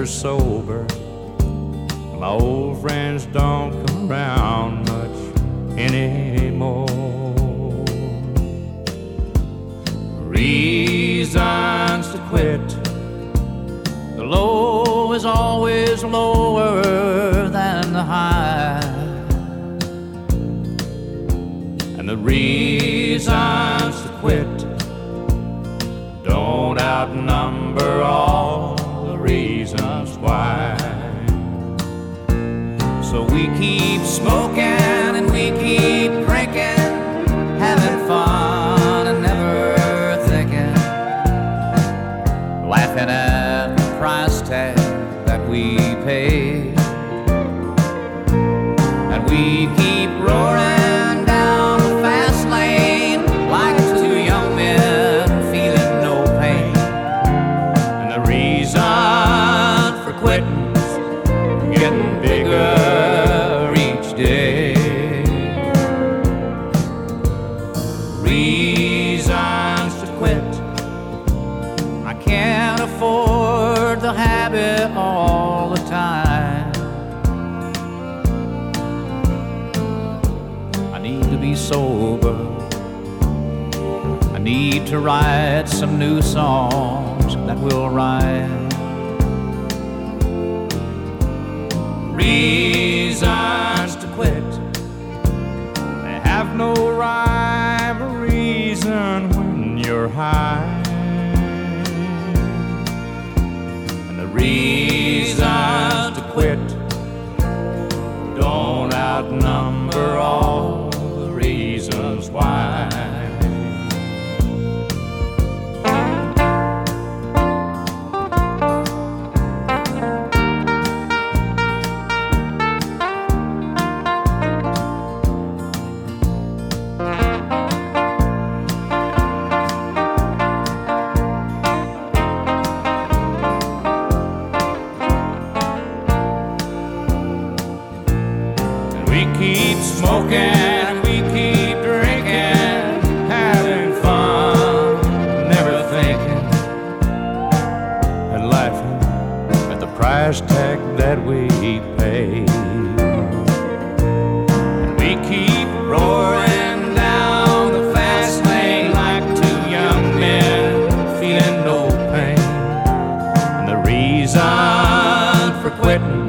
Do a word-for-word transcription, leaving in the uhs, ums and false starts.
Mister Sober. My old friends don't come around much anymore. Reasons to quit. The low is always lower than the high, and the reasons to quit don't outnumber all the reasons why. So we keep smoking and we keep drinking, having fun and never thinking, laughing at the price tag that we pay. And we keep roaring down the fast lane like two young men feeling no pain. And the reason for quitting's getting bigger each day. Reasons to quit. I can't afford the habit all the time. I need to be sober. I need to write some new songs that will rhyme. Reasons to quit. They have no rhyme or reason when you're high. And the reasons to quit don't outnumber all the reasons why. We keep smoking, we keep drinking, having fun, never thinking, and laughing at the price tag that we pay. And we keep roaring down the fast lane like two young men feeling no pain. And the reason for quitting